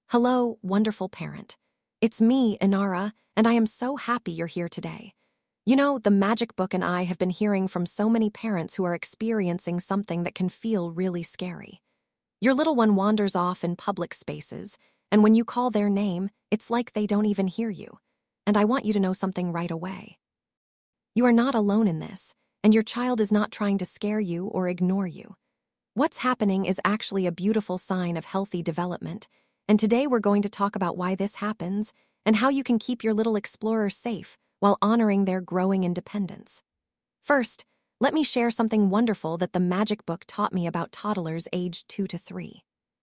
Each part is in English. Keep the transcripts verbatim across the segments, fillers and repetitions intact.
Hello, wonderful parent. It's me, Inara, and I am so happy you're here today. You know, the Magic Book and I have been hearing from so many parents who are experiencing something that can feel really scary. Your little one wanders off in public spaces, and when you call their name, it's like they don't even hear you. And I want you to know something right away. You are not alone in this, and your child is not trying to scare you or ignore you. What's happening is actually a beautiful sign of healthy development, and today we're going to talk about why this happens and how you can keep your little explorer safe while honoring their growing independence. First, let me share something wonderful that the Magic Book taught me about toddlers aged two to three.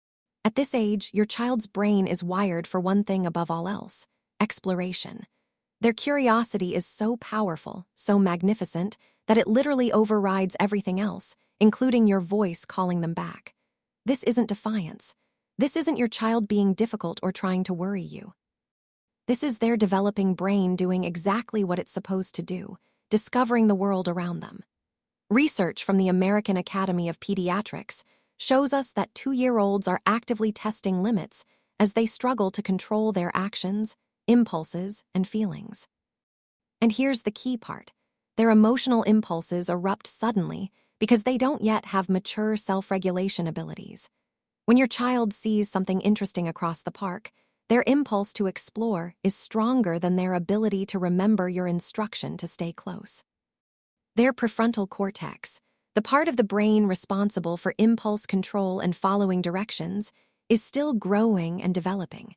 At this age, your child's brain is wired for one thing above all else: exploration. Their curiosity is so powerful, so magnificent, that it literally overrides everything else, including your voice calling them back. This isn't defiance. This isn't your child being difficult or trying to worry you. This is their developing brain doing exactly what it's supposed to do, discovering the world around them. Research from the American Academy of Pediatrics shows us that two-year-olds are actively testing limits as they struggle to control their actions, impulses, and feelings. And here's the key part. Their emotional impulses erupt suddenly because they don't yet have mature self-regulation abilities. When your child sees something interesting across the park, their impulse to explore is stronger than their ability to remember your instruction to stay close. Their prefrontal cortex, the part of the brain responsible for impulse control and following directions, is still growing and developing.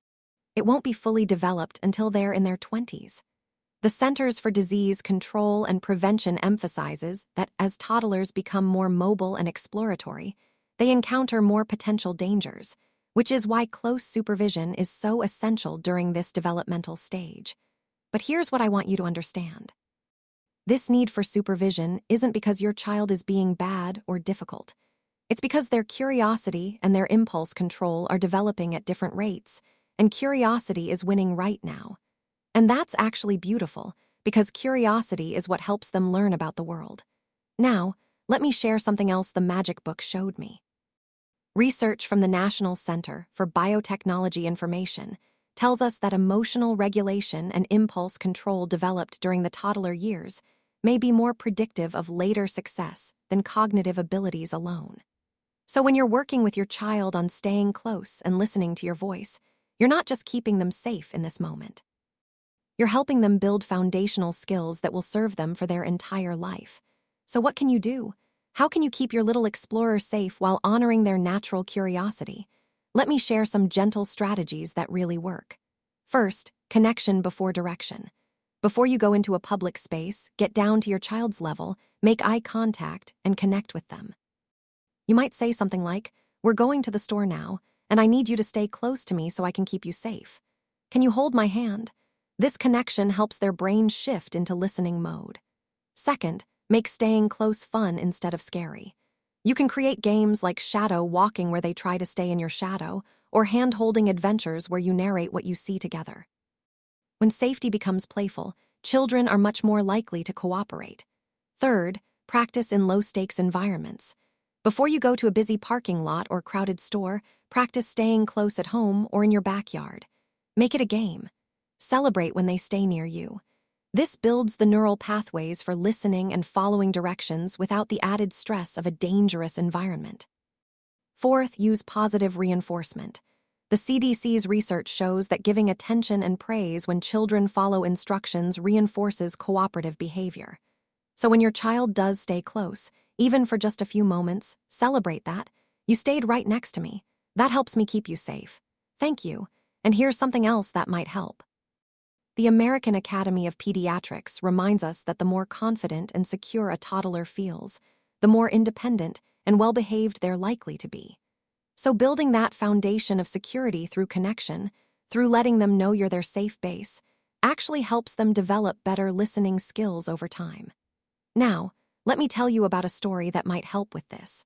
It won't be fully developed until they're in their twenties. The Centers for Disease Control and Prevention emphasizes that as toddlers become more mobile and exploratory, they encounter more potential dangers, which is why close supervision is so essential during this developmental stage. But here's what I want you to understand. This need for supervision isn't because your child is being bad or difficult. It's because their curiosity and their impulse control are developing at different rates, and curiosity is winning right now. And that's actually beautiful, because curiosity is what helps them learn about the world. Now, let me share something else the Magic Book showed me. Research from the National Center for Biotechnology Information tells us that emotional regulation and impulse control developed during the toddler years may be more predictive of later success than cognitive abilities alone. So when you're working with your child on staying close and listening to your voice, you're not just keeping them safe in this moment. You're helping them build foundational skills that will serve them for their entire life. So what can you do? How can you keep your little explorer safe while honoring their natural curiosity? Let me share some gentle strategies that really work. First, connection before direction. Before you go into a public space, get down to your child's level, make eye contact, and connect with them. You might say something like, "We're going to the store now, and I need you to stay close to me so I can keep you safe. Can you hold my hand?" This connection helps their brain shift into listening mode. Second, make staying close fun instead of scary. You can create games like shadow walking where they try to stay in your shadow, or hand-holding adventures where you narrate what you see together. When safety becomes playful, children are much more likely to cooperate. Third, practice in low-stakes environments. Before you go to a busy parking lot or crowded store, practice staying close at home or in your backyard. Make it a game. Celebrate when they stay near you. This builds the neural pathways for listening and following directions without the added stress of a dangerous environment. Fourth, use positive reinforcement. The C D C's research shows that giving attention and praise when children follow instructions reinforces cooperative behavior. So when your child does stay close, even for just a few moments, celebrate that. "You stayed right next to me. That helps me keep you safe. Thank you. And here's something else that might help." The American Academy of Pediatrics reminds us that the more confident and secure a toddler feels, the more independent and well-behaved they're likely to be. So building that foundation of security through connection, through letting them know you're their safe base, actually helps them develop better listening skills over time. Now, let me tell you about a story that might help with this.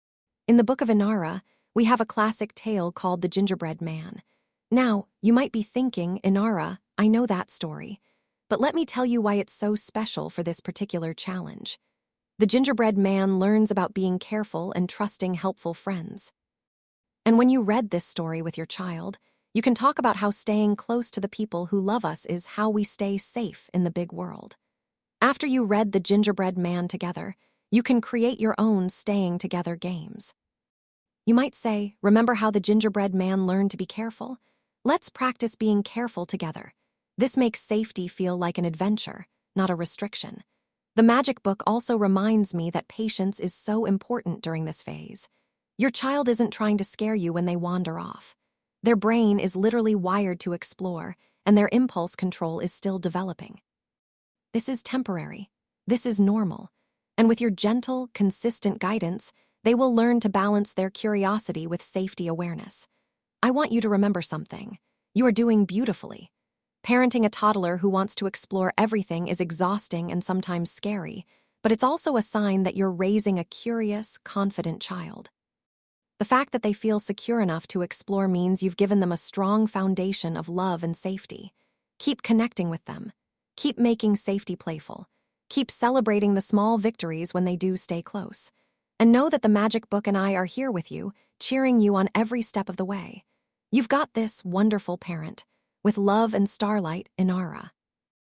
In the Book of Inara, we have a classic tale called The Gingerbread Man. Now, you might be thinking, "Inara, I know that story," but let me tell you why it's so special for this particular challenge. The gingerbread man learns about being careful and trusting helpful friends. And when you read this story with your child, you can talk about how staying close to the people who love us is how we stay safe in the big world. After you read The Gingerbread Man together, you can create your own staying together games. You might say, remember how the gingerbread man learned to be careful? Let's practice being careful together. This makes safety feel like an adventure, not a restriction. The magic book also reminds me that patience is so important during this phase. Your child isn't trying to scare you when they wander off. Their brain is literally wired to explore, and their impulse control is still developing. This is temporary. This is normal. And with your gentle, consistent guidance, they will learn to balance their curiosity with safety awareness. I want you to remember something. You are doing beautifully. Parenting a toddler who wants to explore everything is exhausting and sometimes scary, but it's also a sign that you're raising a curious, confident child. The fact that they feel secure enough to explore means you've given them a strong foundation of love and safety. Keep connecting with them. Keep making safety playful. Keep celebrating the small victories when they do stay close. And know that the Magic Book and I are here with you, cheering you on every step of the way. You've got this, wonderful parent. With love and starlight, Inara.